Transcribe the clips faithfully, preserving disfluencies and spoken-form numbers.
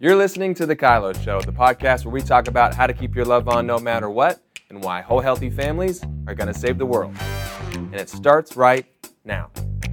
You're listening to The Kylo Show, the podcast where we talk about how to keep your love on no matter what and why whole healthy families are going to save the world. And it starts right now.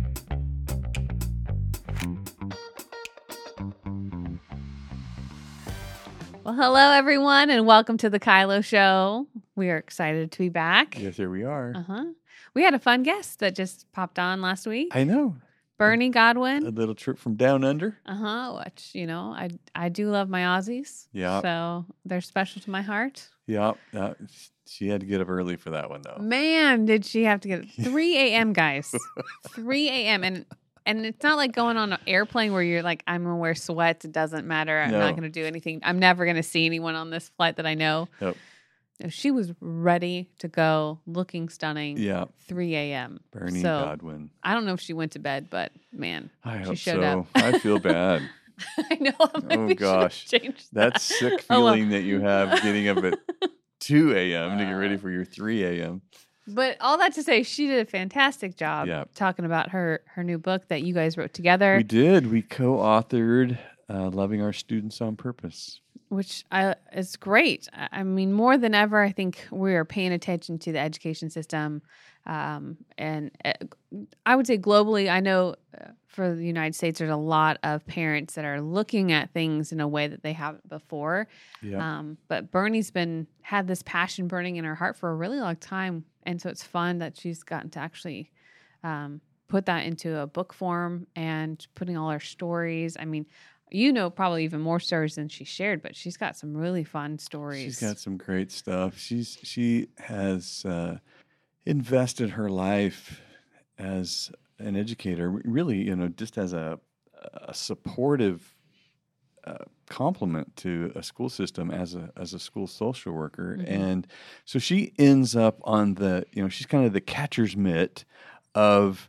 Well, hello, everyone, and welcome to The Kylo Show. We are excited to be back. Yes, here we are. Uh-huh. We had a fun guest that just popped on last week. I know. Bernie A Godwin. little trip from down under. Uh-huh. Which, you know, I I do love my Aussies. Yeah. So they're special to my heart. Yeah. Uh, she had to get up early for that one, though. Man, did she have to get three a.m., guys. three a.m. And and it's not like going on an airplane where you're like, I'm going to wear sweats. It doesn't matter. I'm No. not going to do anything. I'm never going to see anyone on this flight that I know. Yep. She was ready to go, looking stunning. Yeah. three a.m. Bernie So, Godwin. I don't know if she went to bed, but man, I she hope showed so. up. I feel bad. I know. Maybe Oh, we should have gosh. changed That that. sick Oh, well. feeling that you have getting up at two a.m. to get ready for your three a.m. But all that to say, she did a fantastic job Yeah. talking about her her new book that you guys wrote together, We did. We co-authored uh, Loving Our Students on Purpose. which I, is great. I I mean, more than ever, I think we are paying attention to the education system. Um, and uh, I would say globally, I know uh, for the United States, there's a lot of parents that are looking at things in a way that they haven't before. Yeah. Um, but Bernie's been had this passion burning in her heart for a really long time, and so it's fun that she's gotten to actually um, put that into a book form and putting all her stories. I mean, you know, probably even more stories than she shared, but she's got some really fun stories. She's got some great stuff. She's she has uh, invested her life as an educator, really, you know, just as a, a supportive uh, complement to a school system as a as a school social worker, Mhm. and so she ends up on the, you know, she's kind of the catcher's mitt of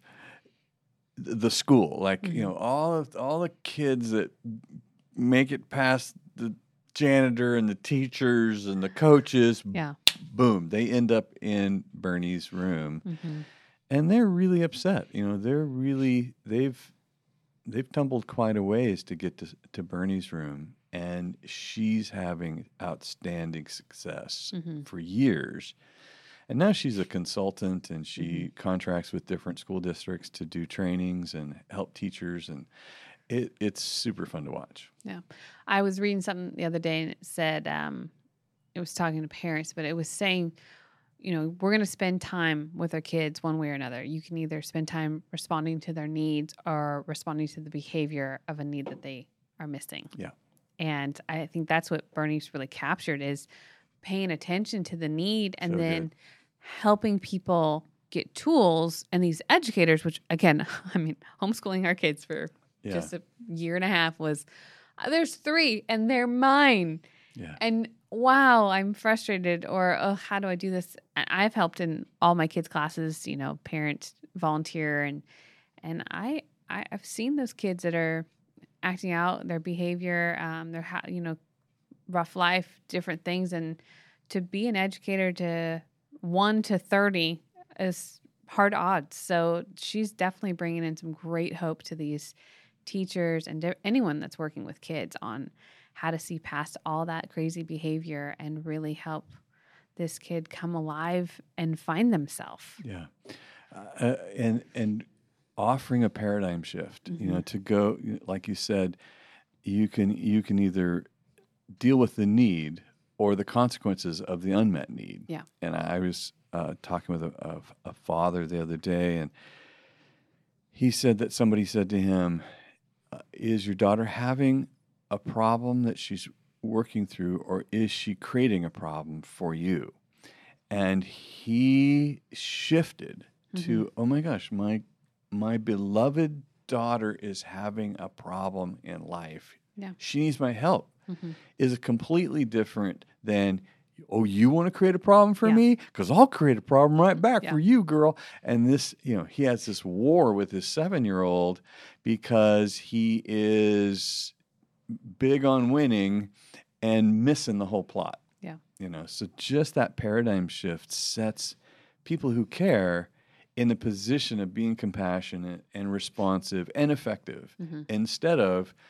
th- the school, like you Mhm. know, all of all the kids that make it past the janitor and the teachers and the coaches, Yeah. boom, they end up in Bernie's room, hmm and they're really upset. You know, they're really they've they've tumbled quite a ways to get to to Bernie's room, and she's having outstanding success hmm for years. And now she's a consultant, and she contracts with different school districts to do trainings and help teachers, and it, it's super fun to watch. I was reading something the other day, and it said um, it was talking to parents, but it was saying, you know, we're going to spend time with our kids one way or another. You can either spend time responding to their needs or responding to the behavior of a need that they are missing. Yeah. And I think that's what Bernie's really captured is paying attention to the need and So then good. helping people get tools. And these educators, which again, I mean, homeschooling our kids for Yeah, just a year and a half was, uh, there's three and they're mine. yeah, And wow, I'm frustrated, or oh, how do I do this? And I've helped in all my kids' classes, you know, parent, volunteer, and and I, I I've seen those kids that are acting out their behavior, um, their ha- you know, rough life, different things, and to be an educator to one to thirty is hard odds. So she's definitely bringing in some great hope to these teachers and de- anyone that's working with kids on how to see past all that crazy behavior and really help this kid come alive and find themselves. yeah. Uh, and and offering a paradigm shift, you know, to go, like you said, you can you can either deal with the need or the consequences of the unmet need. Yeah. And I was uh, talking with a, a, a father the other day, and he said that somebody said to him, uh, "Is your daughter having a problem that she's working through, or is she creating a problem for you?" And he shifted to, "Oh my gosh, my my beloved daughter is having a problem in life. Yeah. She needs my help." Mm-hmm. Is completely different than, "Oh, you want to create a problem for Yeah. me? Because I'll create a problem right back Yeah. for you, girl." And this, you know, he has this war with his seven-year-old because he is big on winning and missing the whole plot. Yeah. You know, so just that paradigm shift sets people who care in the position of being compassionate and responsive and effective Mhm. instead of,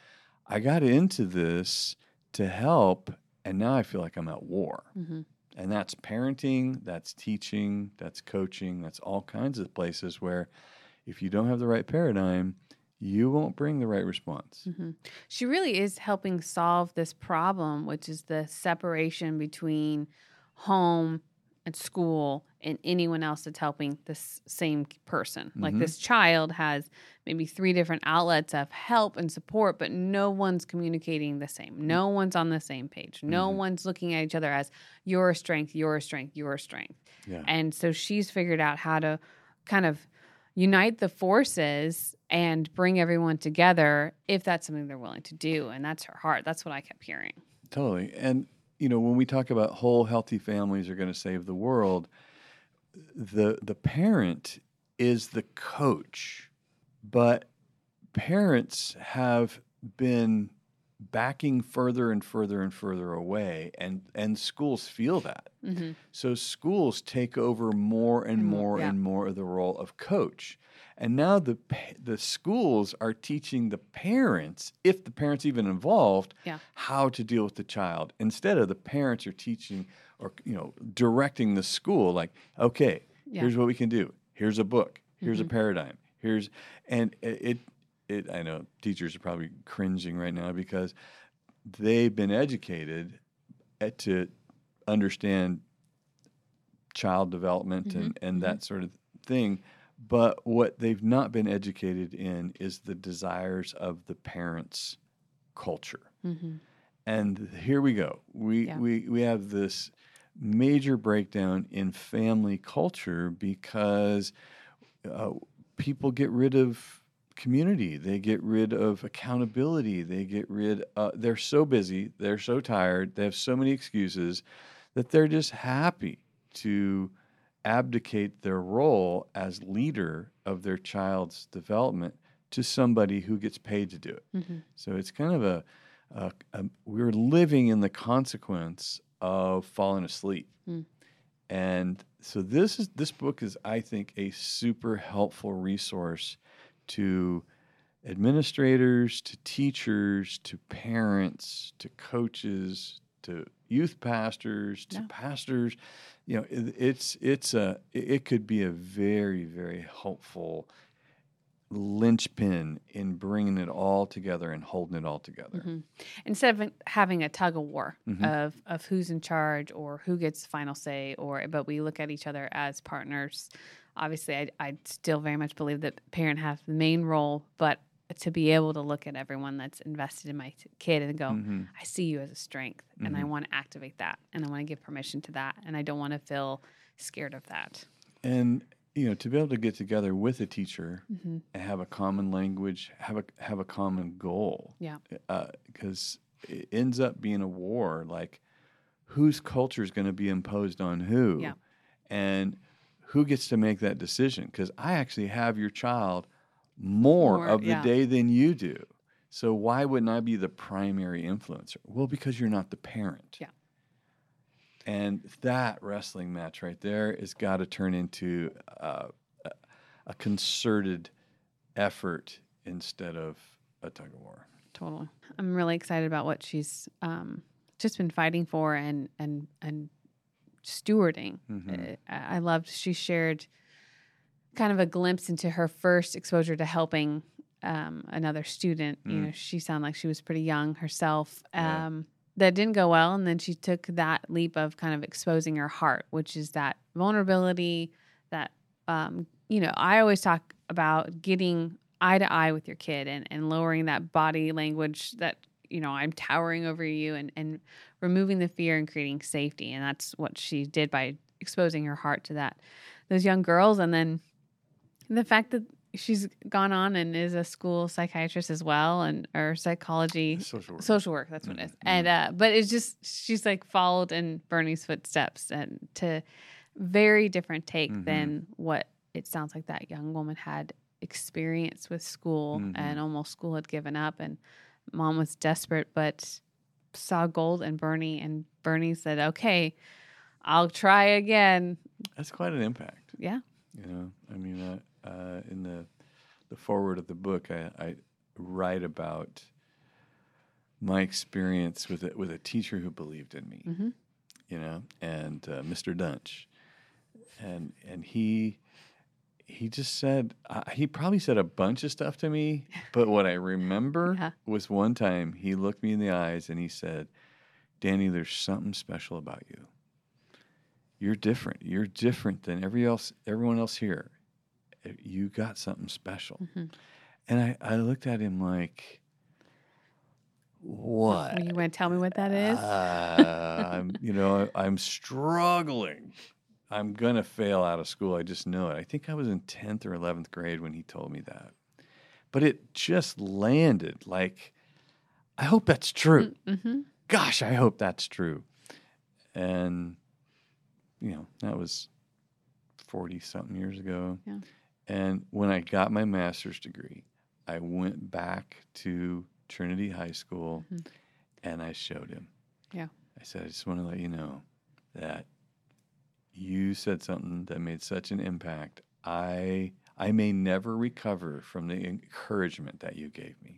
I got into this to help, and now I feel like I'm at war. Mm-hmm. And that's parenting, that's teaching, that's coaching, that's all kinds of places where if you don't have the right paradigm, you won't bring the right response. Mm-hmm. She really is helping solve this problem, which is the separation between home and school and anyone else that's helping this same person. Mm-hmm. Like this child has maybe three different outlets of help and support, but no one's communicating the same. No mm-hmm. one's on the same page. No mm-hmm. one's looking at each other as your strength, your strength, your strength. Yeah. And so she's figured out how to kind of unite the forces and bring everyone together if that's something they're willing to do. And that's her heart. That's what I kept hearing. Totally. And, you know, when we talk about whole healthy families are going to save the world, the the parent is the coach, but parents have been backing further and further and further away, and, and schools feel that. Mm-hmm. So schools take over more and more yeah. and more of the role of coach. And now the the schools are teaching the parents, if the parents even involved, yeah. how to deal with the child. Instead of the parents are teaching or you know directing the school, like, okay, yeah. here's what we can do. Here's a book. Here's mm-hmm. a paradigm. Here's and it, it. I know teachers are probably cringing right now because they've been educated to understand child development mm-hmm. and, and mm-hmm. that sort of thing. But what they've not been educated in is the desires of the parents' culture. Mm-hmm. And here we go. We, yeah. we, we have this major breakdown in family culture because uh, people get rid of community. They get rid of accountability. They get rid uh, they're so busy. They're so tired. They have so many excuses that they're just happy to abdicate their role as leader of their child's development to somebody who gets paid to do it. Mm-hmm. So it's kind of a, a, a we're living in the consequence of falling asleep. Mm. And so this is this book is, I think, a super helpful resource to administrators, to teachers, to parents, to coaches, to youth pastors, to yeah. pastors. You know, it, it's it's a it could be a very, very helpful linchpin in bringing it all together and holding it all together. Mm-hmm. Instead of having a tug of war mm-hmm. of of who's in charge or who gets final say, or but we look at each other as partners. Obviously, I I still very much believe that parent has the main role, but to be able to look at everyone that's invested in my kid and go, mm-hmm. I see you as a strength, mm-hmm. and I want to activate that, and I want to give permission to that, and I don't want to feel scared of that. And you know, to be able to get together with a teacher mm-hmm. and have a common language, have a have a common goal, yeah, because uh, it ends up being a war. Like, whose culture is going to be imposed on who, yeah. and who gets to make that decision? Because I actually have your child more, more of the yeah. day than you do. So why wouldn't I be the primary influencer? Well, because you're not the parent. Yeah. And that wrestling match right there has got to turn into uh, a, a concerted effort instead of a tug of war. Totally. I'm really excited about what she's um, just been fighting for and and and stewarding. Mm-hmm. I, I loved she shared kind of a glimpse into her first exposure to helping um, another student. Mm. You know, she sounded like she was pretty young herself. Um, yeah. That didn't go well, and then she took that leap of kind of exposing her heart, which is that vulnerability. That um, you know, I always talk about getting eye to eye with your kid and, and lowering that body language that, you know, I'm towering over you, and, and removing the fear and creating safety. And that's what she did by exposing her heart to that, those young girls. And then the fact that she's gone on and is a school psychiatrist as well, and or psychology, social work. Social work that's what mm-hmm. it is. And uh, but it's just she's like followed in Bernie's footsteps, and to very different take mm-hmm. than what it sounds like that young woman had experienced with school, mm-hmm. and almost school had given up, and mom was desperate, but saw gold in Bernie, and Bernie said, "Okay, I'll try again." That's quite an impact. Yeah. You know, I mean, uh, uh, in the the foreword of the book, I, I write about my experience with a, with a teacher who believed in me, Mm-hmm. you know, and uh, Mister Dunch, and and he he just said uh, he probably said a bunch of stuff to me, but what I remember Yeah. was one time he looked me in the eyes and he said, "Danny, there's something special about you. You're different. You're different than every else, everyone else here. You got something special." Mm-hmm. And I, I looked at him like, what? Well, you want to tell me what that is? Uh, I'm, you know, I'm struggling. I'm going to fail out of school. I just know it. I think I was in tenth or eleventh grade when he told me that. But it just landed like, I hope that's true. Mm-hmm. Gosh, I hope that's true. And, you know, that was forty-something years ago. Yeah. And when I got my master's degree, I went back to Trinity High School, Mhm. and I showed him. Yeah. I said, I just want to let you know that you said something that made such an impact. I I may never recover from the encouragement that you gave me.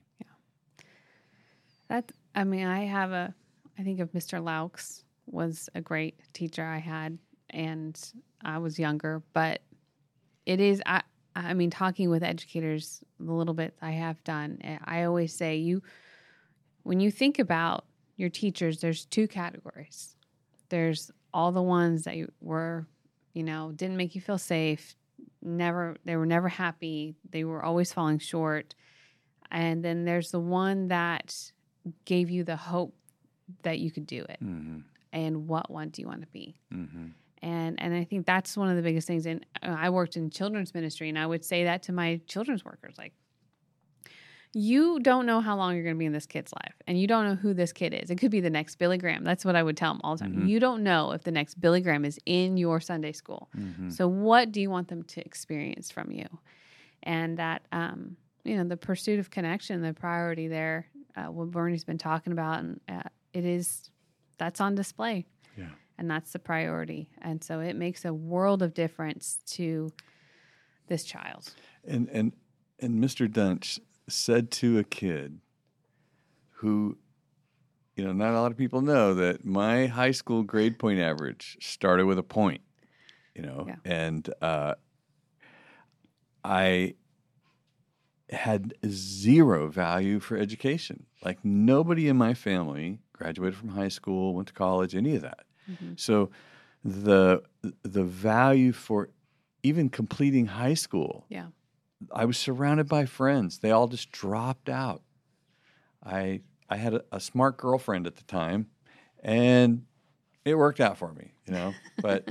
That I mean, I have a. I think of Mister Laux was a great teacher I had, and I was younger, but it is. I I mean, talking with educators, the little bit I have done, I always say you, when you think about your teachers, there's two categories. There's all the ones that you were, you know, didn't make you feel safe, never, they were never happy, they were always falling short. And then there's the one that gave you the hope that you could do it. Mm-hmm. And what one do you want to be? Mm-hmm. And and I think that's one of the biggest things. And I worked in children's ministry, and I would say that to my children's workers, like, you don't know how long you're going to be in this kid's life, and you don't know who this kid is. It could be the next Billy Graham. That's what I would tell them all the time. Mm-hmm. You don't know if the next Billy Graham is in your Sunday school. Mm-hmm. So what do you want them to experience from you? And that, um, you know, the pursuit of connection, the priority there, uh, what Bernie's been talking about, and uh, it is, that's on display. Yeah. And that's the priority. And so it makes a world of difference to this child. And and and Mister Dunch said to a kid who, you know, not a lot of people know that my high school grade point average started with a point, you know, Yeah. and uh, I had zero value for education. Like, nobody in my family graduated from high school, went to college, any of that. Mm-hmm. So the the value for even completing high school, Yeah. I was surrounded by friends. They all just dropped out. I I had a, a smart girlfriend at the time, and it worked out for me, you know. But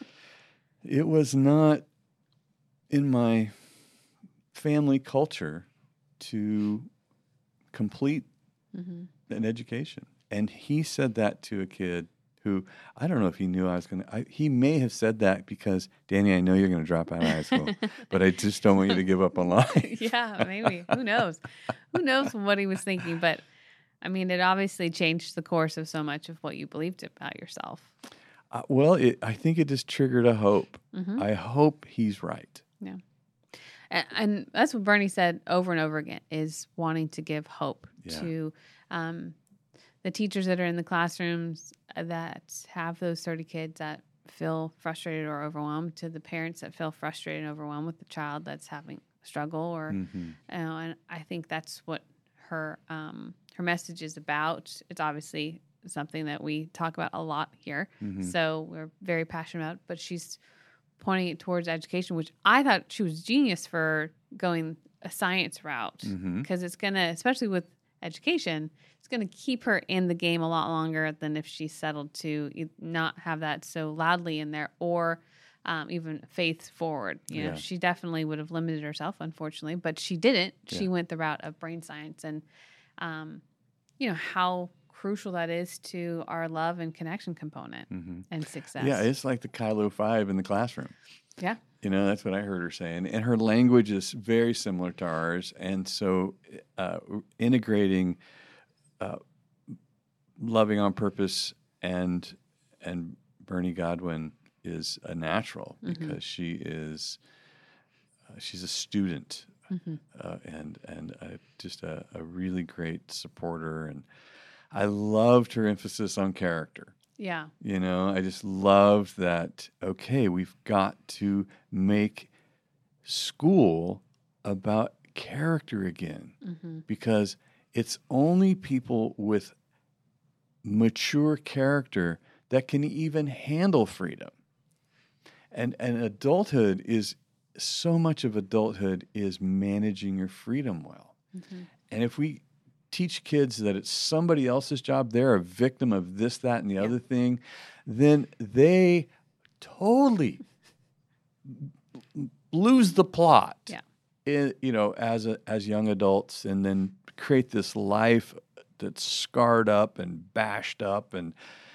it was not in my family culture to complete Mm-hmm. an education. And he said that to a kid who, I don't know if he knew I was going to, he may have said that because, Danny, I know you're going to drop out of high school, but I just don't want you to give up on life. Yeah, maybe. Who knows? Who knows what he was thinking? But I mean, it obviously changed the course of so much of what you believed about yourself. Uh, well, it, I think it just triggered a hope. Mm-hmm. I hope he's right. Yeah. And, and that's what Bernie said over and over again, is wanting to give hope Yeah. to um, the teachers that are in the classrooms that have those thirty kids that feel frustrated or overwhelmed, to the parents that feel frustrated and overwhelmed with the child that's having a struggle, or Mm-hmm. you know, and I think that's what her um, her message is about. It's obviously something that we talk about a lot here, Mm-hmm. so we're very passionate about. But she's pointing it towards education, which I thought she was genius for going a science route, Mm-hmm. because it's gonna, especially with education, it's gonna keep her in the game a lot longer than if she settled to e- not have that so loudly in there, or um, even faith forward. You know, Yeah. she definitely would have limited herself, unfortunately, but she didn't. She Yeah. went the route of brain science, and um, you know how crucial that is to our love and connection component Mm-hmm. and success. Yeah, it's like the Kylo five in the classroom. Yeah. You know, that's what I heard her saying. And her language is very similar to ours. And so uh, integrating uh, loving on purpose and and Bernie Godwin is a natural, Mhm. because she is uh, she's a student Mhm. uh, and and uh, just a, a really great supporter. And I loved her emphasis on character. Yeah. You know, I just loved that, okay, we've got to make school about character again, Mm-hmm. because it's only people with mature character that can even handle freedom. And and adulthood is, so much of adulthood is managing your freedom well. Mm-hmm. And if we teach kids that it's somebody else's job, they're a victim of this, that, and the Yeah. other thing, then they totally lose the plot. Yeah. In, you know, as a, as young adults, and then create this life that's scarred up and bashed up, and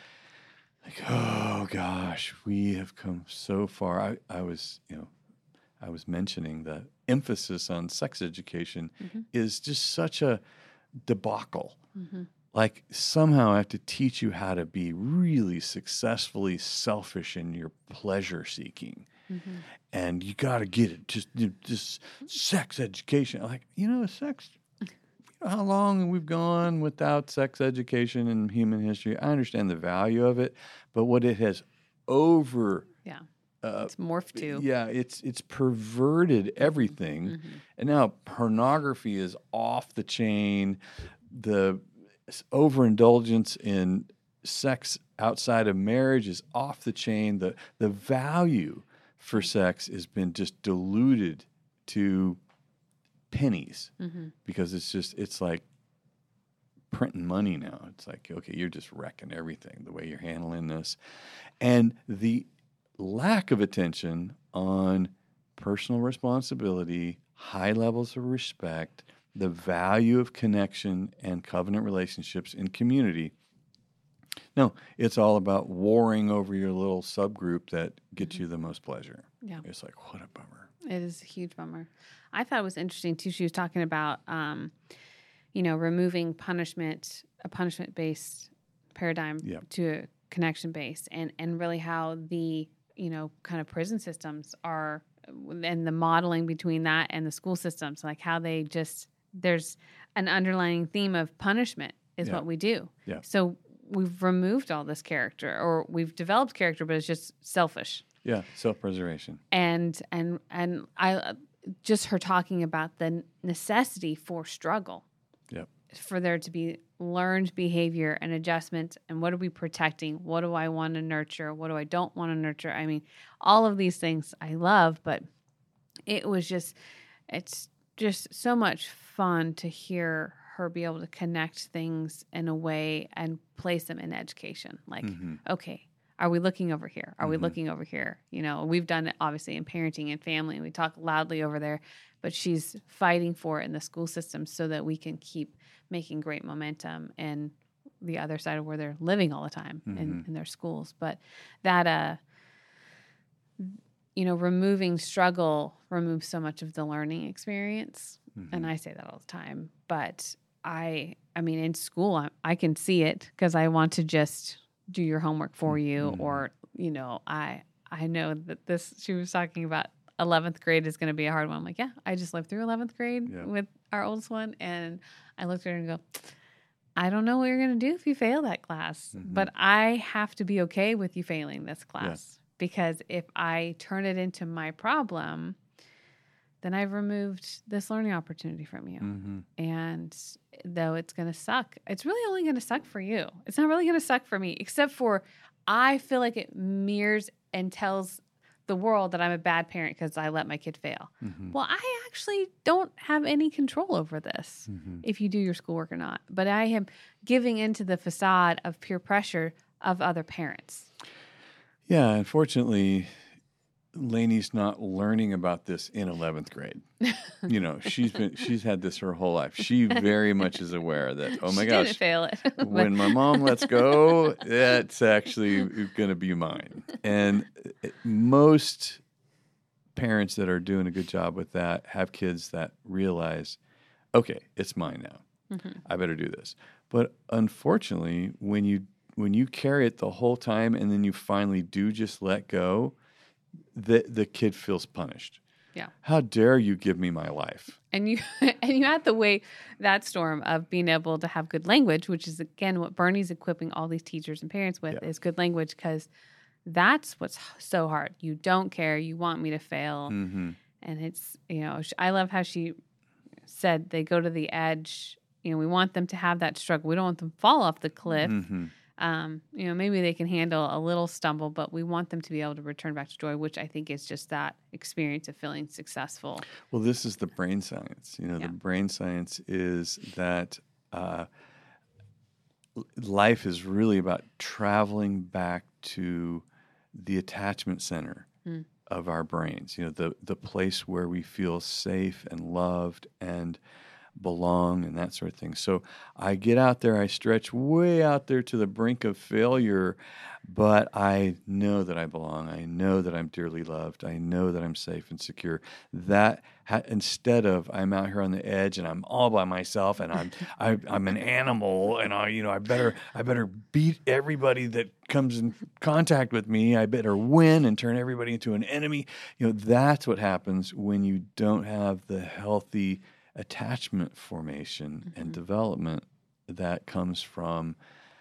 like, oh gosh, we have come so far. I, I was, you know, I was mentioning the emphasis on sex education Mhm. is just such a debacle. Mm-hmm. Like, somehow I have to teach you how to be really successfully selfish in your pleasure seeking. Mm-hmm. And you got to get it. Just, just sex education. Like, you know, sex, you know how long we've gone without sex education in human history. I understand the value of it, but what it has over, Yeah. uh, It's morphed to. yeah, it's it's perverted everything. Mm-hmm. And now pornography is off the chain. The s- overindulgence in sex outside of marriage is off the chain. The the value for sex has been just diluted to pennies, Mm-hmm. because it's just, it's like printing money now. It's like, okay, you're just wrecking everything the way you're handling this. And the lack of attention on personal responsibility, high levels of respect, the value of connection and covenant relationships in community. No, it's all about warring over your little subgroup that gets you the most pleasure. Yeah. It's like, what a bummer. It is a huge bummer. I thought it was interesting too. She was talking about, um, you know, removing punishment, a punishment-based paradigm Yep. to a connection-based, and and really how the, you know, kind of prison systems are, and the modeling between that and the school systems, like how they just, there's an underlying theme of punishment is Yeah. what we do. Yeah. So we've removed all this character, or we've developed character, but it's just selfish. Yeah, self-preservation. and and and I just her talking about the necessity for struggle. Yep. For there to be learned behavior and adjustment, and what are we protecting? What do I want to nurture? What do I don't want to nurture? I mean, all of these things I love, but it was just, it's just so much fun to hear her be able to connect things in a way and place them in education. Like, Mhm. okay, are we looking over here? Are we Mhm. looking over here? You know, we've done it obviously in parenting and family, and we talk loudly over there, but she's fighting for it in the school system so that we can keep making great momentum in the other side of where they're living all the time in, Mhm. in their schools. But that, uh, you know, removing struggle removes so much of the learning experience. And Mhm. I say that all the time, but I, I mean, in school, I, I can see it because I want to just do your homework for you, Mhm. or, you know, I, I know that this, she was talking about eleventh grade is going to be a hard one. I'm like, yeah, I just lived through eleventh grade Yeah. with our oldest one. And I looked at her and go, I don't know what you're going to do if you fail that class, Mhm. but I have to be okay with you failing this class, because if I turn it into my problem, then I've removed this learning opportunity from you. Mhm. And though it's going to suck, it's really only going to suck for you. It's not really going to suck for me, except for I feel like it mirrors and tells the world that I'm a bad parent because I let my kid fail. Mhm. Well, I actually don't have any control over this, Mhm. if you do your schoolwork or not. But I am giving into the facade of peer pressure of other parents. Yeah, unfortunately, Lainey's not learning about this in eleventh grade. You know, she's been she's had this her whole life. She very much is aware that, oh my she gosh, didn't fail it. but- when my mom lets go, that's actually going to be mine. And it- most parents that are doing a good job with that have kids that realize, okay, it's mine now. Mhm. I better do this. But unfortunately, when you when you carry it the whole time and then you finally do just let go, the the kid feels punished. Yeah. How dare you give me my life? And you and you had the way that storm of being able to have good language, which is again what Bernie's equipping all these teachers and parents with Yeah. is good language, because that's what's so hard. You don't care. You want me to fail, Mm-hmm. and it's you know sh- I love how she said they go to the edge. You know, we want them to have that struggle. We don't want them to fall off the cliff. Mm-hmm. Um, you know, maybe they can handle a little stumble, but we want them to be able to return back to joy, which I think is just that experience of feeling successful. Well, this is the brain science. You know, Yeah. the brain science is that uh, l- life is really about traveling back to the attachment center Mm. of our brains. You know, the the place where we feel safe and loved and belong and that sort of thing. So I get out there, I stretch way out there to the brink of failure, but I know that I belong. I know that I'm dearly loved. I know that I'm safe and secure. That ha- instead of I'm out here on the edge and I'm all by myself and I'm I, I'm an animal and I you know I better I better beat everybody that comes in contact with me. I better win and turn everybody into an enemy. You know, that's what happens when you don't have the healthy attachment formation Mm-hmm. and development that comes from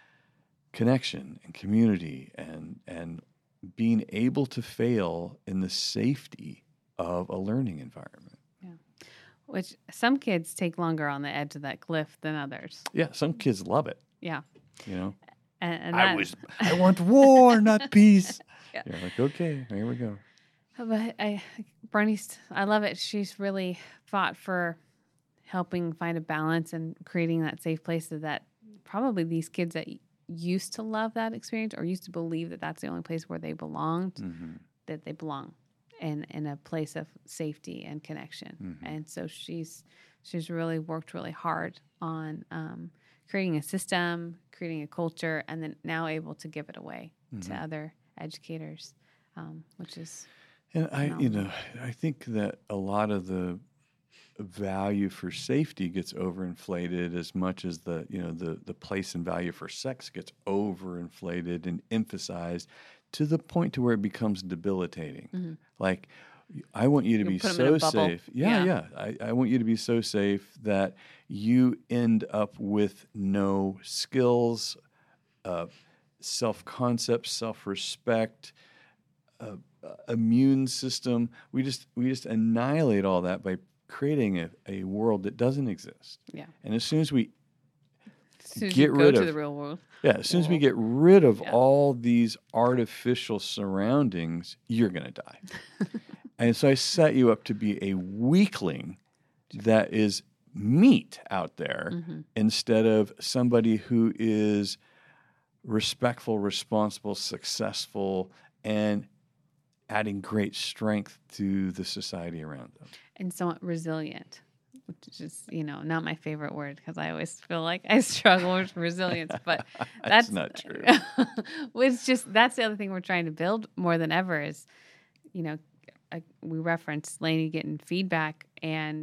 connection and community and and being able to fail in the safety of a learning environment. Which some kids take longer on the edge of that cliff than others. Yeah, some kids love it. Yeah. You know, And, and I that- was I want war, not peace. Yeah. You're like, okay, here we go. But I, Bernie's, I love it. She's really fought for helping find a balance and creating that safe place so that probably these kids that used to love that experience or used to believe that that's the only place where they belonged, Mm-hmm. that they belong in, in a place of safety and connection. Mm-hmm. And so she's she's really worked really hard on um, creating a system, creating a culture, and then now able to give it away Mm-hmm. to other educators, um, which is And I, you phenomenal. know, I think that a lot of the value for safety gets overinflated as much as the, you know, the the place and value for sex gets overinflated and emphasized to the point to where it becomes debilitating. Mhm. Like, I want you to You be put 'em in a so bubble. safe. Yeah, Yeah. yeah. I, I want you to be so safe that you end up with no skills, uh, self-concept, self-respect, uh, uh, immune system. We just we just annihilate all that by creating a, a world that doesn't exist. Yeah. And as soon as we As soon as get you go rid to of- the real world. yeah, as soon as we World. get rid of Yeah. all these artificial surroundings, you're going to die. And so I set you up to be a weakling that is meat out there Mhm. instead of somebody who is respectful, responsible, successful, and adding great strength to the society around them. And somewhat resilient, which is, you know, not my favorite word because I always feel like I struggle with resilience, but That's that's, not true. well, it's just, that's the other thing we're trying to build more than ever is, you know, I, we referenced Lainey getting feedback and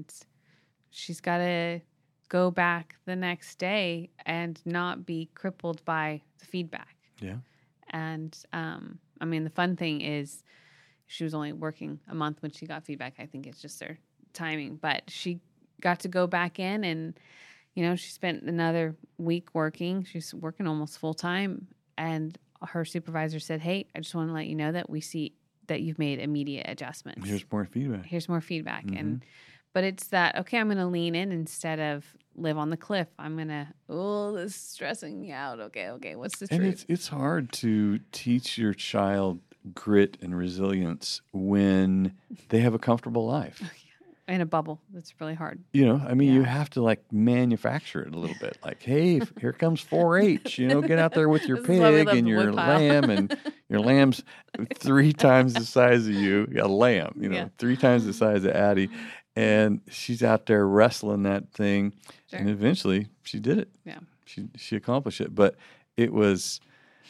she's got to go back the next day and not be crippled by the feedback. Yeah. And um, I mean, the fun thing is she was only working a month when she got feedback. I think it's just their timing. But she got to go back in and, you know, she spent another week working. She's working almost full time. And her supervisor said, hey, I just want to let you know that we see that you've made immediate adjustments. Here's more feedback. Here's more feedback. Mhm. And but it's that, okay, I'm going to lean in instead of live on the cliff. I'm going to, oh, this is stressing me out. Okay, okay, what's the And truth? it's it's hard to teach your child grit and resilience when they have a comfortable life. In a bubble. That's really hard. You know, I mean, you Yeah. have to like manufacture it a little bit. Like, hey, f- here comes four H. You know, get out there with your This is why we pig love and the your woodpile. lamb, and your lamb's three times the size of you. A lamb, you know, Yeah. three times the size of Addie, and she's out there wrestling that thing, Sure. and eventually she did it. Yeah. she she accomplished it. But it was,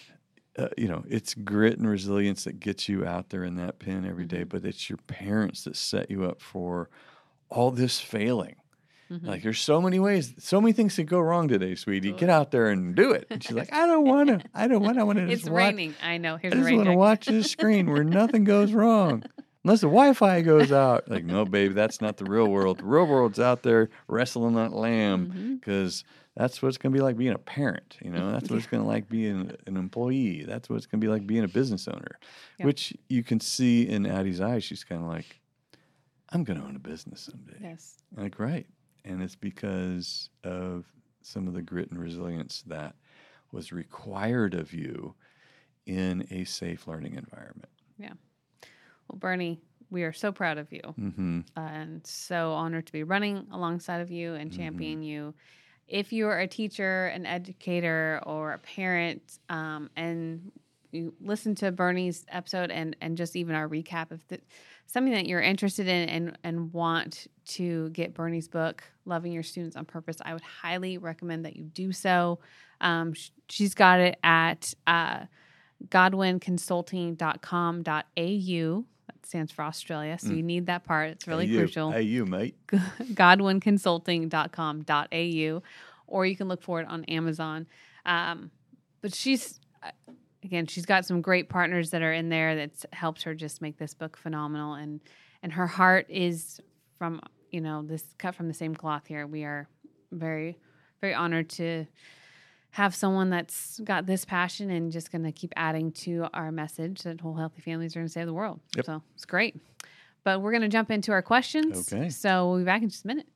uh, you know, it's grit and resilience that gets you out there in that pen every day. Mm-hmm. But it's your parents that set you up for all this failing. Mhm. Like, there's so many ways, so many things that go wrong today, sweetie. Get out there and do it. And she's like, I don't want to. I don't want. I want to It's just watch. raining. I know. Here's I a just rain want to jacket. watch this screen where nothing goes wrong. I'm unless the Wi-Fi goes out. Like, no, baby, that's not the real world. The real world's out there wrestling that lamb because mm-hmm. that's what it's going to be like being a parent. You know, that's what yeah. it's going to like being an employee. That's what it's going to be like being a business owner, yep. which you can see in Addie's eyes. She's kind of like, I'm going to own a business someday. Yes. I'm like, right. And it's because of some of the grit and resilience that was required of you in a safe learning environment. Yeah. Well, Bernie, we are so proud of you mm-hmm. uh, and so honored to be running alongside of you and championing mm-hmm. you. If you are a teacher, an educator, or a parent, um, and you listen to Bernie's episode and, and just even our recap of the, something that you're interested in and, and want to get Bernie's book, Loving Your Students on Purpose, I would highly recommend that you do so. Um, sh- she's got it at uh, godwin consulting dot com dot a u. That stands for Australia, so mm. you need that part. It's really A U. crucial. A U, mate. godwin consulting dot com dot a u, or you can look for it on Amazon. Um, but she's... Uh, Again, she's got some great partners that are in there that's helped her just make this book phenomenal. And and her heart is from, you know, this cut from the same cloth here. We are very, very honored to have someone that's got this passion and just going to keep adding to our message that whole healthy families are going to save the world. Yep. So it's great. But we're going to jump into our questions. Okay. So we'll be back in just a minute.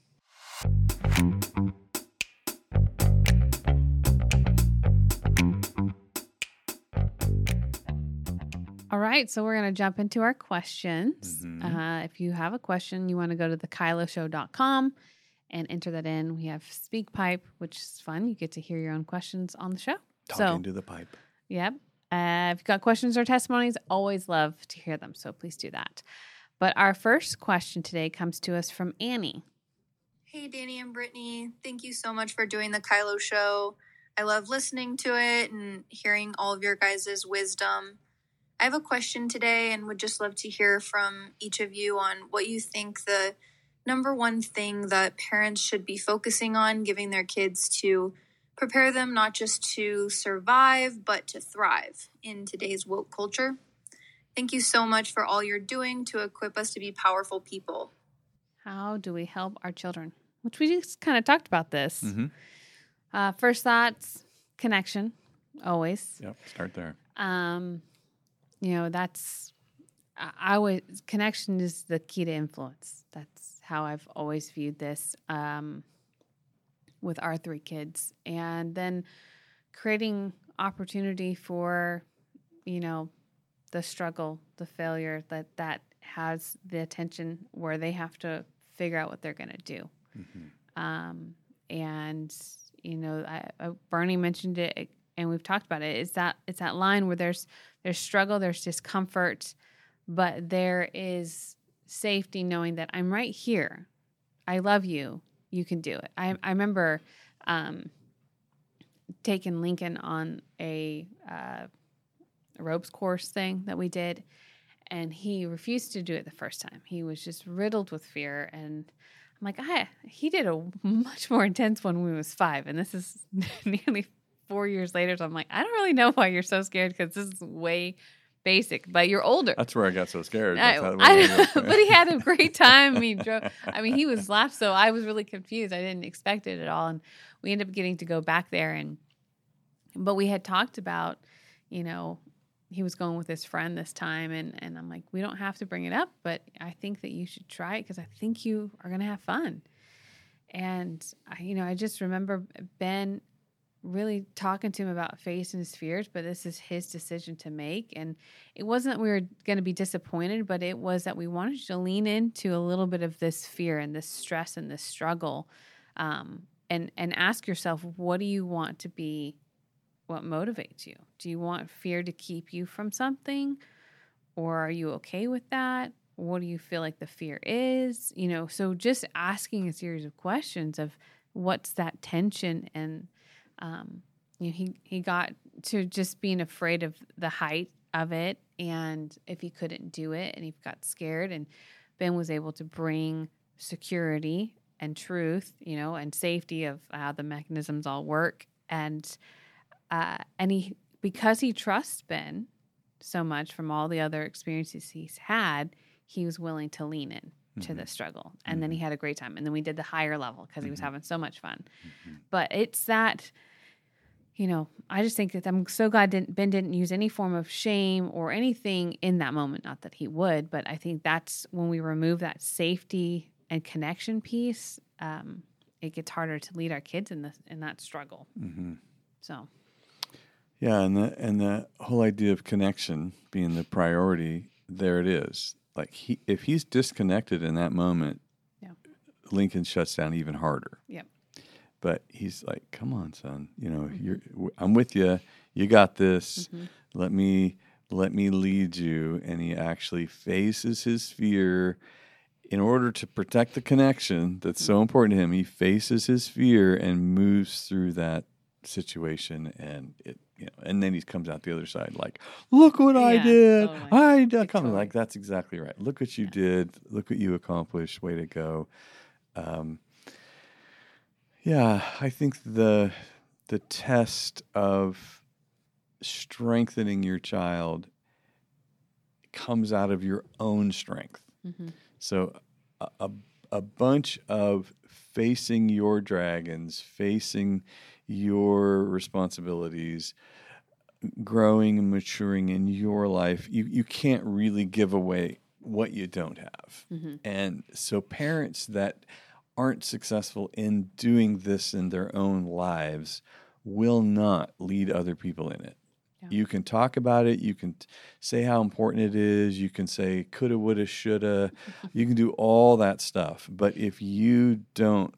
All right, so we're going to jump into our questions. Mm-hmm. Uh, if you have a question, you want to go to the kylo show dot com and enter that in. We have SpeakPipe, which is fun. You get to hear your own questions on the show. Talking so, to the pipe. Yep. Uh, if you've got questions or testimonies, always love to hear them, so please do that. But our first question today comes to us from Annie. Hey, Danny and Brittany. Thank you so much for doing the Kylo Show. I love listening to it and hearing all of your guys' wisdom. I have a question today and would just love to hear from each of you on what you think the number one thing that parents should be focusing on giving their kids to prepare them not just to survive, but to thrive in today's woke culture. Thank you so much for all you're doing to equip us to be powerful people. How do we help our children? Which we just kind of talked about this. Mm-hmm. Uh, first thoughts, connection, always. Yep, start there. Um, you know, that's, I always, connection is the key to influence. That's how I've always viewed this um, with our three kids. And then creating opportunity for, you know, the struggle, the failure, that that has the attention where they have to figure out what they're going to do. Mm-hmm. Um, and, you know, I, I, Bernie mentioned it, and we've talked about it. It's that, it's that line where there's, there's struggle, there's discomfort, but there is safety knowing that I'm right here. I love you. You can do it. I, I remember um, taking Lincoln on a, uh, a ropes course thing that we did, and he refused to do it the first time. He was just riddled with fear, and I'm like, I, he did a much more intense one when he was five, and this is nearly four years later, so I'm like, I don't really know why you're so scared, because this is way basic, but you're older. That's where I got so scared. I, I, but he had a great time. He drove, I mean, he was laughed, so I was really confused. I didn't expect it at all, and we ended up getting to go back there, and but we had talked about, you know, he was going with his friend this time, and, and I'm like, we don't have to bring it up, but I think that you should try it because I think you are going to have fun. And, I, you know, I just remember Ben really talking to him about facing his fears, but this is his decision to make. And it wasn't that we were going to be disappointed, but it was that we wanted to lean into a little bit of this fear and this stress and this struggle, um, and, and ask yourself, what do you want to be? What motivates you? Do you want fear to keep you from something, or are you okay with that? What do you feel like the fear is? You know, so just asking a series of questions of what's that tension, and um, you know, he he got to just being afraid of the height of it, and if he couldn't do it, and he got scared, and Ben was able to bring security and truth, you know, and safety of how the mechanisms all work, and Uh, and he, because he trusts Ben so much from all the other experiences he's had, he was willing to lean in to Mhm. the struggle. And Mhm. then he had a great time. And then we did the higher level because he was Mhm. having so much fun. Mhm. But it's that, you know, I just think that I'm so glad didn't, Ben didn't use any form of shame or anything in that moment. Not that he would, but I think that's when we remove that safety and connection piece, um, it gets harder to lead our kids in this in that struggle. Mhm. So, Yeah, and the and the whole idea of connection being the priority, there it is. Like he, if he's disconnected in that moment, Yeah. Lincoln shuts down even harder. Yep. But he's like, "Come on, son. You know, Mhm. you're. w- I'm with you. You got this. Mhm. Let me let me lead you." And he actually faces his fear in order to protect the connection that's so important to him. He faces his fear and moves through that situation, and it, you know, and then he comes out the other side like, "Look what I Yeah, did! totally. I did." Come Victorious. like that's exactly right. Look what you Yeah. did. Look what you accomplished. Way to go. Um, yeah, I think the the test of strengthening your child comes out of your own strength. Mm-hmm. So a, a, a bunch of facing your dragons, facing your responsibilities, growing and maturing in your life, you, you can't really give away what you don't have. Mm-hmm. And so parents that aren't successful in doing this in their own lives will not lead other people in it. Yeah. You can talk about it. You can t- say how important it is. You can say coulda, woulda, shoulda. You can do all that stuff. But if you don't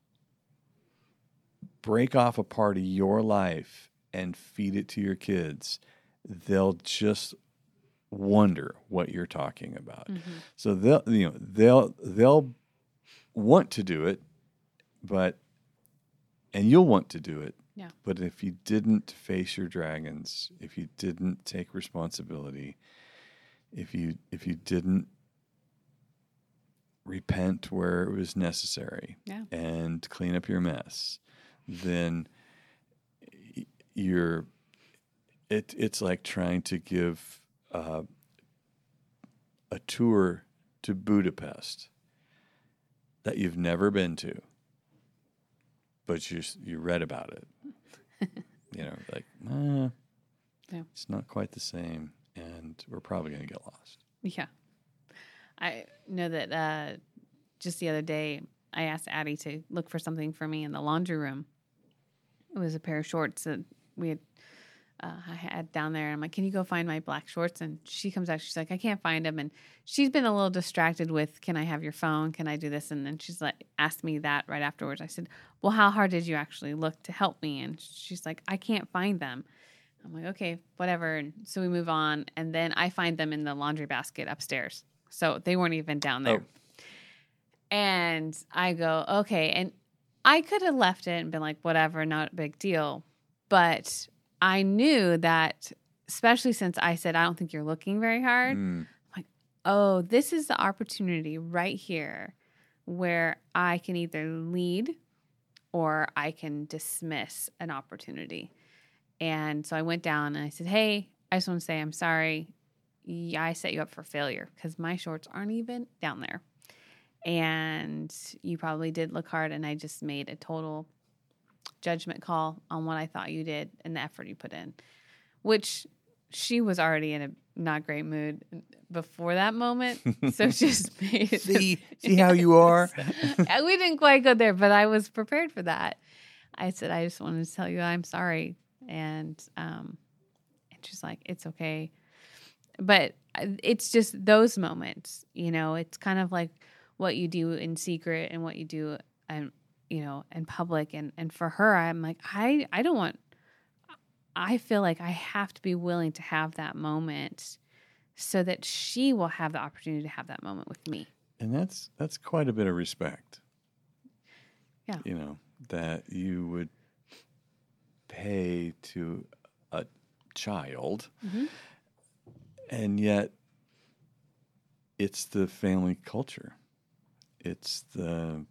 break off a part of your life and feed it to your kids, they'll just wonder what you're talking about. Mm-hmm. So they'll, you know, they'll they'll want to do it, but and you'll want to do it. Yeah. But if you didn't face your dragons, if you didn't take responsibility, if you if you didn't repent where it was necessary, Yeah. and clean up your mess, then y- you're it it's like trying to give uh, a tour to Budapest that you've never been to, but you you read about it. You know, like, uh, Yeah. it's not quite the same, and we're probably going to get lost. Yeah. I know that uh, just the other day, I asked Addie to look for something for me in the laundry room. It was a pair of shorts that we had uh, I had down there. I'm like, can you go find my black shorts? And she comes out. She's like, I can't find them. And she's been a little distracted with, can I have your phone? Can I do this? And then she's like, asked me that right afterwards. I said, well, how hard did you actually look to help me? And she's like, I can't find them. I'm like, okay, whatever. And so we move on. And then I find them in the laundry basket upstairs. So they weren't even down there. Oh. And I go, okay. And I could have left it and been like, whatever, not a big deal. But I knew that, especially since I said, I don't think you're looking very hard. Mm. Oh, this is the opportunity right here where I can either lead or I can dismiss an opportunity. And so I went down and I said, hey, I just want to say I'm sorry. Yeah, I set you up for failure because my shorts aren't even down there. And you probably did look hard, and I just made a total judgment call on what I thought you did and the effort you put in, which she was already in a not great mood before that moment. So she just made it. See, see how you are? We didn't quite go there, but I was prepared for that. I said, I just wanted to tell you I'm sorry. And, um, and she's like, it's okay. But it's just those moments, you know, it's kind of like what you do in secret and what you do, and you know, in public. And, and for her, I'm like, I, I don't want, I feel like I have to be willing to have that moment so that she will have the opportunity to have that moment with me. And that's that's quite a bit of respect. Yeah. You know, that you would pay to a child, Mm-hmm. and yet it's the family culture. It's the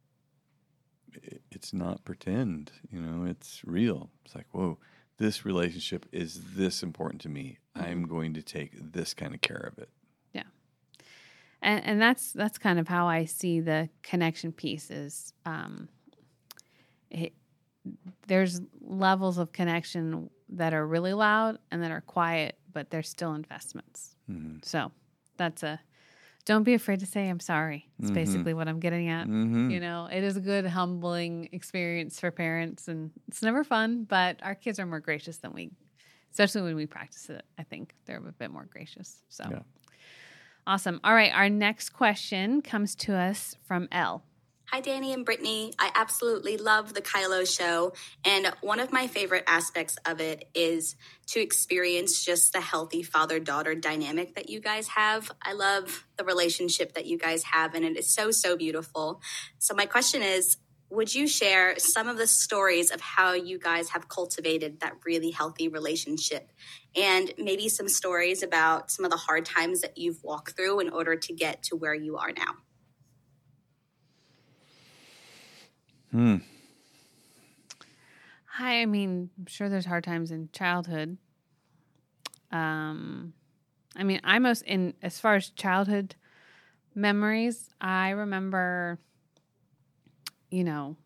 it's not pretend, you know, it's real. It's like, whoa, this relationship is this important to me. Mm-hmm. I'm going to take this kind of care of it. And, and that's that's kind of how I see the connection piece is um, it, there's levels of connection that are really loud and that are quiet, but they're still investments. Mm-hmm. So that's a, don't be afraid to say I'm sorry. It's mm-hmm. basically what I'm getting at. Mm-hmm. You know, it is a good, humbling experience for parents, and it's never fun, but our kids are more gracious than we, especially when we practice it. I think they're a bit more gracious. So yeah. Awesome. All right. Our next question comes to us from Elle. Hi, Danny and Brittany. I absolutely love the Kylo show. And one of my favorite aspects of it is to experience just the healthy father-daughter dynamic that you guys have. I love the relationship that you guys have, and it is so, so beautiful. So my question is, would you share some of the stories of how you guys have cultivated that really healthy relationship? And maybe some stories about some of the hard times that you've walked through in order to get to where you are now. Hmm. Hi, I mean, I'm sure there's hard times in childhood. Um, I mean, I most in as far as childhood memories, I remember, you know,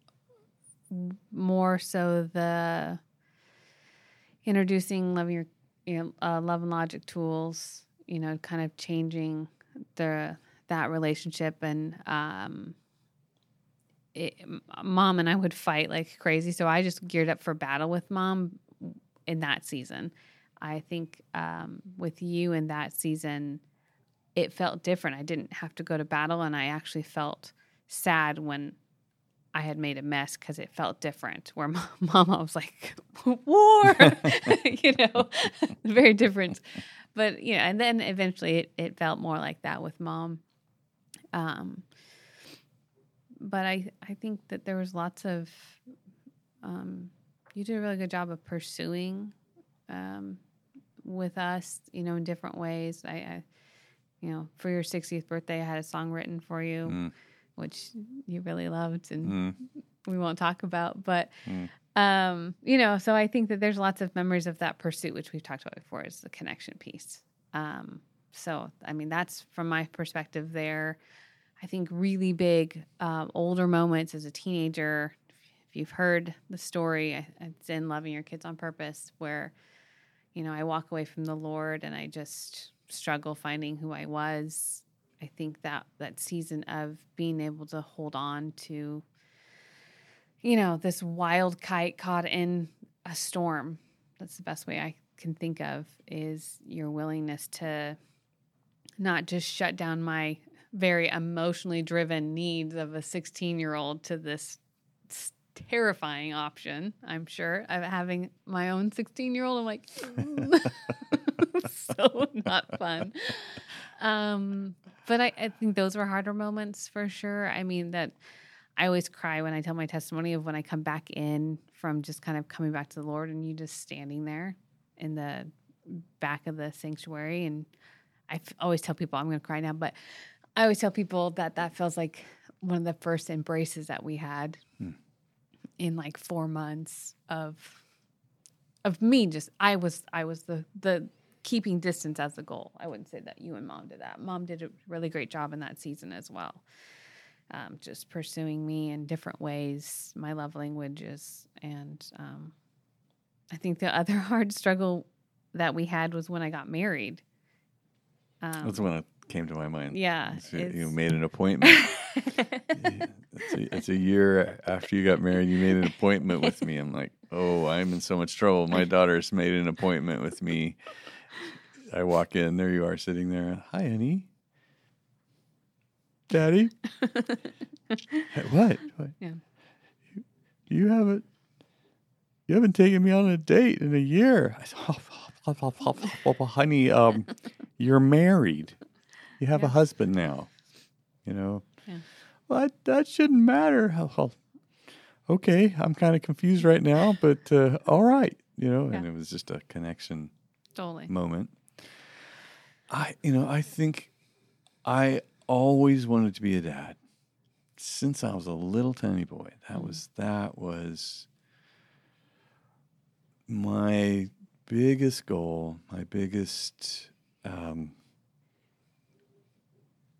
more so the introducing love your, you know, uh, love and logic tools. You know, kind of changing the that relationship and. Um, It, mom and I would fight like crazy. So I just geared up for battle with mom in that season. I think um, with you in that season, it felt different. I didn't have to go to battle, and I actually felt sad when I had made a mess because it felt different. Where mama was like, war, you know, very different. But, you know, and then eventually it, it felt more like that with mom. Um, But I, I think that there was lots of, um, you did a really good job of pursuing um, with us, you know, in different ways. I, I, you know, for your sixtieth birthday, I had a song written for you, mm. which you really loved, and mm. we won't talk about. But, mm. um, you know, so I think that there's lots of memories of that pursuit, which we've talked about before, is the connection piece. Um, so, I mean, that's from my perspective there. I think really big uh, older moments as a teenager. If you've heard the story, it's in Loving Your Kids on Purpose, where, you know, I walk away from the Lord and I just struggle finding who I was. I think that that season of being able to hold on to, you know, this wild kite caught in a storm. That's the best way I can think of, is your willingness to not just shut down my very emotionally driven needs of a sixteen-year-old to this terrifying option, I'm sure, of having my own sixteen-year-old. I'm like, so not fun. Um, but I, I think those were harder moments for sure. I mean, that I always cry when I tell my testimony of when I come back in from just kind of coming back to the Lord and you just standing there in the back of the sanctuary. And I f- always tell people, I'm going to cry now, but I always tell people that that feels like one of the first embraces that we had hmm. in like four months of of me. Just I was I was the the keeping distance as the goal. I wouldn't say that you and mom did that. Mom did a really great job in that season as well. Um, just pursuing me in different ways, my love languages, and um, I think the other hard struggle that we had was when I got married. Um, That's when it came to my mind. Yeah. It's, you made an appointment. it's, a, it's a year after you got married, you made an appointment with me. I'm like, oh, I'm in so much trouble. My daughter's made an appointment with me. I walk in, there you are sitting there. Hi, honey. Daddy? What? What? Yeah. You, you haven't you haven't taken me on a date in a year. I said, oh, oh, oh, oh, oh, honey, um, you're married. You have yeah. a husband now. You know? Yeah. Well, that, that shouldn't matter. Oh, okay, I'm kind of confused right now, but uh, all right. You know, yeah. and it was just a connection totally. moment. I, you know, I think I always wanted to be a dad since I was a little tiny boy. That was that was my biggest goal, my biggest um,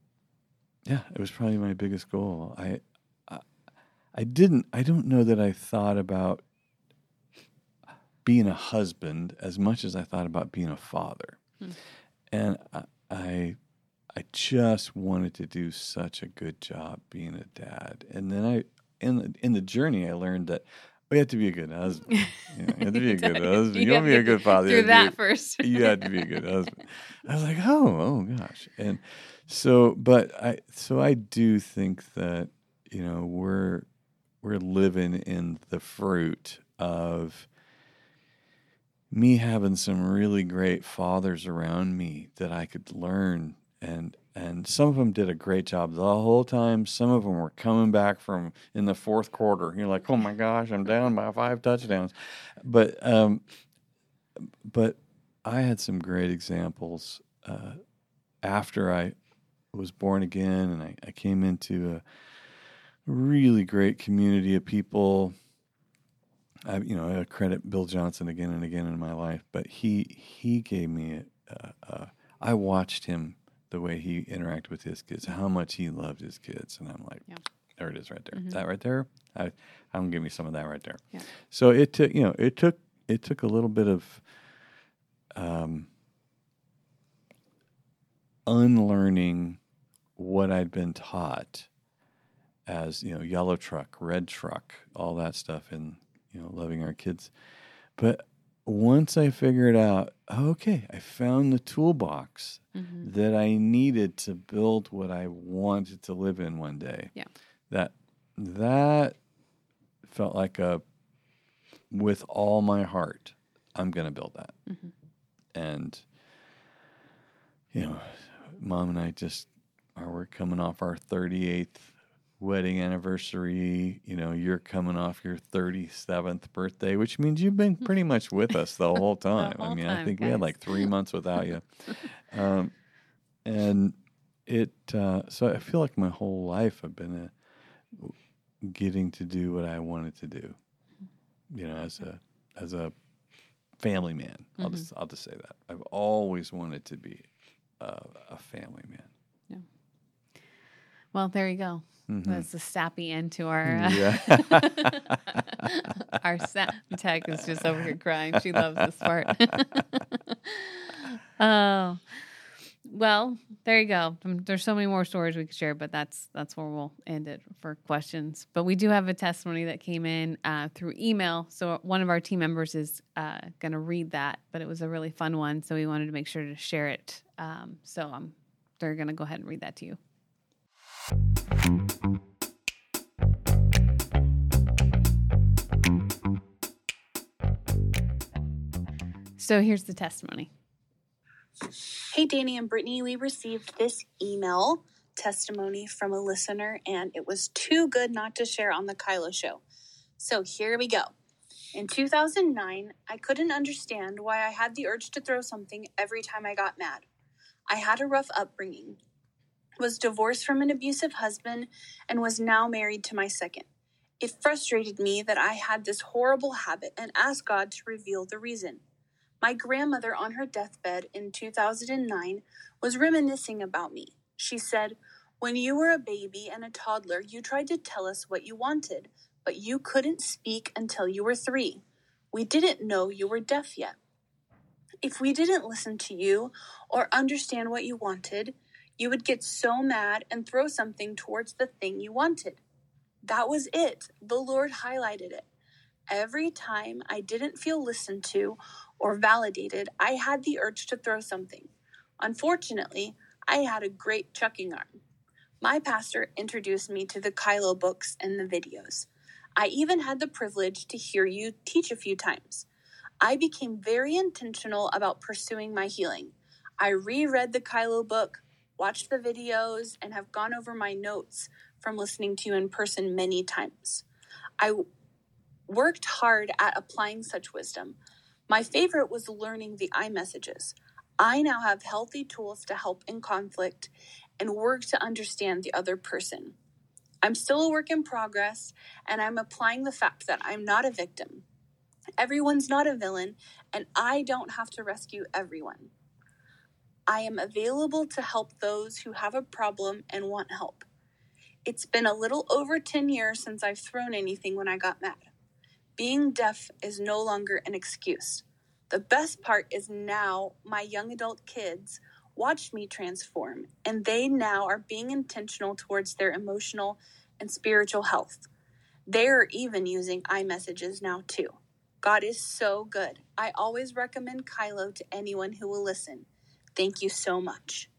Yeah, it was probably my biggest goal. I, I, I didn't. I don't know that I thought about being a husband as much as I thought about being a father, hmm. and I, I, I just wanted to do such a good job being a dad. And then I, in the, in the journey, I learned that we have to be a good husband. You, know, you have to be a good husband. You, you want to be a good father. Do that be, first. You have to be a good husband. I was like, oh, oh gosh, and. So, but I, so I do think that, you know, we're, we're living in the fruit of me having some really great fathers around me that I could learn. And, and some of them did a great job the whole time. Some of them were coming back from in the fourth quarter. You're like, oh my gosh, I'm down by five touchdowns. But, um, but I had some great examples, uh, after I was born again, and I, I came into a really great community of people. I, you know, I credit Bill Johnson again and again in my life, but he he gave me a, a, a I watched him the way he interacted with his kids, how much he loved his kids, and I'm like, yeah. There it is, right there. Mm-hmm. That right there. I, I'm give me some of that right there. Yeah. So it took, you know, it took it took a little bit of um. unlearning what I'd been taught as, you know, yellow truck, red truck, all that stuff, and, you know, loving our kids. But once I figured out, okay, I found the toolbox mm-hmm. that I needed to build what I wanted to live in one day. Yeah. That that felt like a, with all my heart, I'm going to build that. Mm-hmm. And, you know, Mom and I just are, we're coming off our thirty-eighth wedding anniversary. You know, you're coming off your thirty-seventh birthday, which means you've been pretty much with us the whole time. the whole I mean, time, I think guys. we had like three months without you. Um, and it, uh, so I feel like my whole life I've been a, getting to do what I wanted to do, you know, as a, as a family man. Mm-hmm. I'll just, I'll just say that. I've always wanted to be Uh, a family man. Yeah. Well, there you go. Mm-hmm. That's the sappy end to our uh, yeah. our sap tech is just over here crying. She loves this part. Oh, well, there you go. Um, there's so many more stories we could share, but that's that's where we'll end it for questions. But we do have a testimony that came in uh, through email. So one of our team members is uh, going to read that, but it was a really fun one. So we wanted to make sure to share it. Um, so um, they're going to go ahead and read that to you. So here's the testimony. Hey, Danny and Brittany, we received this email testimony from a listener, and it was too good not to share on the Kylo Show. So here we go. In two thousand nine, I couldn't understand why I had the urge to throw something every time I got mad. I had a rough upbringing, was divorced from an abusive husband, and was now married to my second. It frustrated me that I had this horrible habit and asked God to reveal the reason. My grandmother on her deathbed in two thousand nine was reminiscing about me. She said, "When you were a baby and a toddler, you tried to tell us what you wanted, but you couldn't speak until you were three. We didn't know you were deaf yet. If we didn't listen to you or understand what you wanted, you would get so mad and throw something towards the thing you wanted. That was it. The Lord highlighted it. Every time I didn't feel listened to or validated, I had the urge to throw something. Unfortunately, I had a great chucking arm. My pastor introduced me to the Kylo books and the videos. I even had the privilege to hear you teach a few times. I became very intentional about pursuing my healing. I reread the Kylo book, watched the videos, and have gone over my notes from listening to you in person many times. I worked hard at applying such wisdom. My favorite was learning the iMessages. I now have healthy tools to help in conflict and work to understand the other person. I'm still a work in progress, and I'm applying the fact that I'm not a victim. Everyone's not a villain, and I don't have to rescue everyone. I am available to help those who have a problem and want help. It's been a little over ten years since I've thrown anything when I got mad. Being deaf is no longer an excuse. The best part is now my young adult kids watch me transform, and they now are being intentional towards their emotional and spiritual health. They are even using iMessages now too. God is so good. I always recommend Kylo to anyone who will listen. Thank you so much.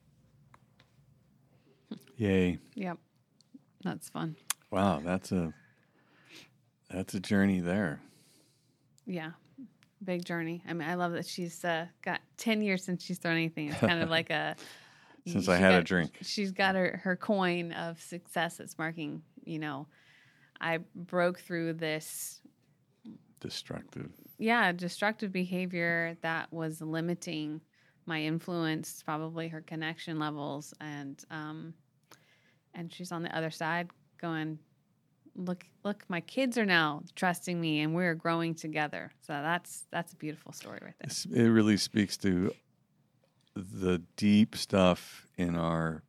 Yay. Yep. That's fun. Wow, that's a that's a journey there. Yeah. Big journey. I mean, I love that she's uh, got ten years since she's thrown anything. It's kind of like a... Since she I had got, a drink. She's got her, her coin of success that's marking, you know, I broke through this... Destructive. Yeah, destructive behavior that was limiting my influence, probably her connection levels. And um, and she's on the other side going... Look, look, my kids are now trusting me and we're growing together. So that's that's a beautiful story right there. It really speaks to the deep stuff in our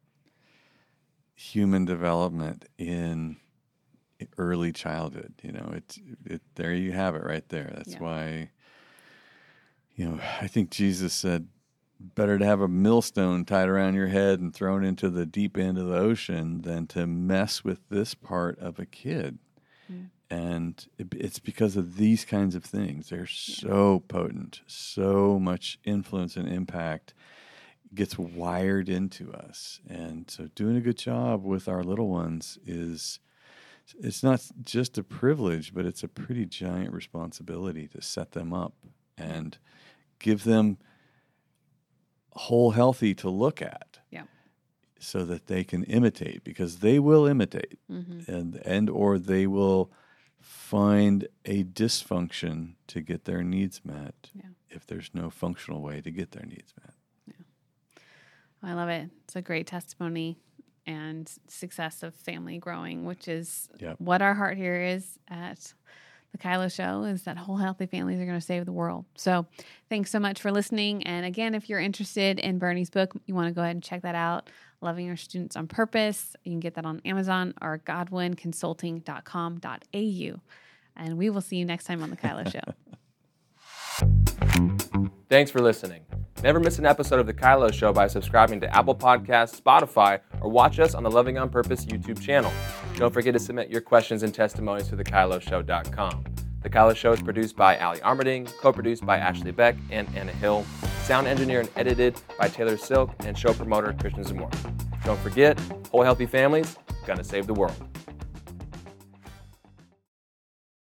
human development in early childhood. You know, it's it, there you have it right there. That's yeah. why, you know, I think Jesus said, better to have a millstone tied around your head and thrown into the deep end of the ocean than to mess with this part of a kid. Mm. And it, it's because of these kinds of things. They're yeah. so potent, so much influence and impact gets wired into us. And so doing a good job with our little ones is, it's not just a privilege, but it's a pretty giant responsibility to set them up and give them whole healthy to look at, yeah, so that they can imitate, because they will imitate, mm-hmm. and and or they will find a dysfunction to get their needs met yeah. if there's no functional way to get their needs met. Yeah, I love it. It's a great testimony and success of family growing, which is yep. what our heart here is at the Kylo Show, is that whole healthy families are going to save the world. So thanks so much for listening. And again, if you're interested in Bernie's book, you want to go ahead and check that out. Loving Your Students on Purpose. You can get that on Amazon or godwin consulting dot com dot a u. And we will see you next time on the Kylo Show. Thanks for listening. Never miss an episode of the Kylo Show by subscribing to Apple Podcasts, Spotify, or watch us on the Loving on Purpose YouTube channel. Don't forget to submit your questions and testimonies to the kylo show dot com. The Kylo Show is produced by Ali Armerding, co-produced by Ashley Beck and Anna Hill, sound engineered and edited by Taylor Silk, and show promoter Christian Zamora. Don't forget, whole healthy families, gonna save the world.